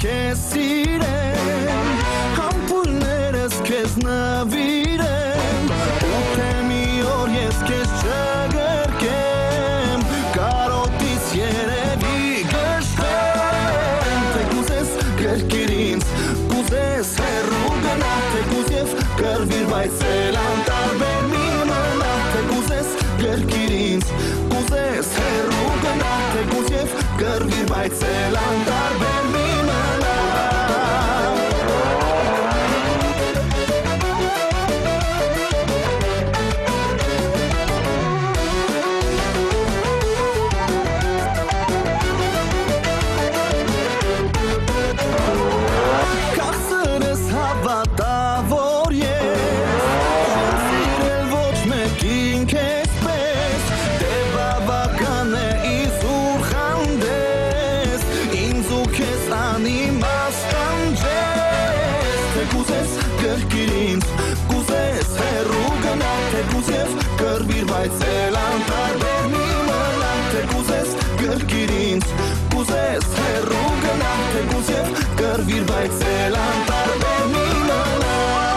քեզ սիրեմ, համբույրներս քեզ նվիրեմ, ու թե մի օր ես քեզ չգրկեմ, կարոտից երևի գշտեմ, թե կուզես գրկիր ինձ, կուզես հեռու գնա, թե կուզ և կրվիր, բայց էլ անտարբեր մի մնա, թե կուզես գրկիր ինձ, կուզես հեռու գնա, թե կուզ և կրվիր, բայց էլ անտարբեր մի մնա. Բայց էլ անտարբեր մի մնա, թե կուզես գրկիր ինձ, կուզես հեռու գնա, թե կուզ և կրվիր, բայց էլ անտարբեր մի մնա.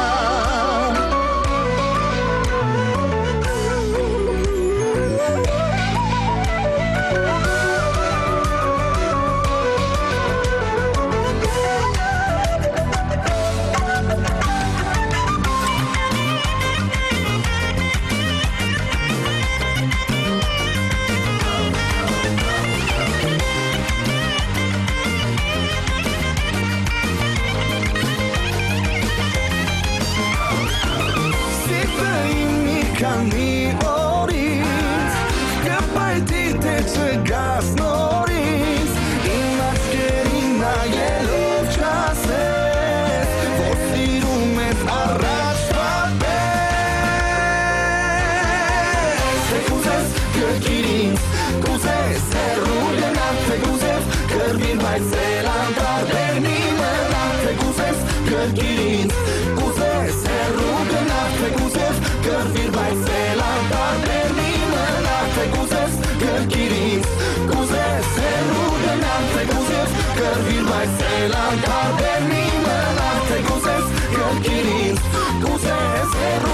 Բայց էլ անտարբեր մի մնա, թե կուզես գրկիր ինձ, կուզես հեռու գնա, թե կուզ և կրվիր, բայց էլ անտարբեր մի մնա, թե կուզես գրկիր ինձ, կուզես հեռու գնա, թե կուզ և կրվիր, բայց էլ անտարբեր մի մնա, թե կուզես գրկիր ինձ, կուզես հեռու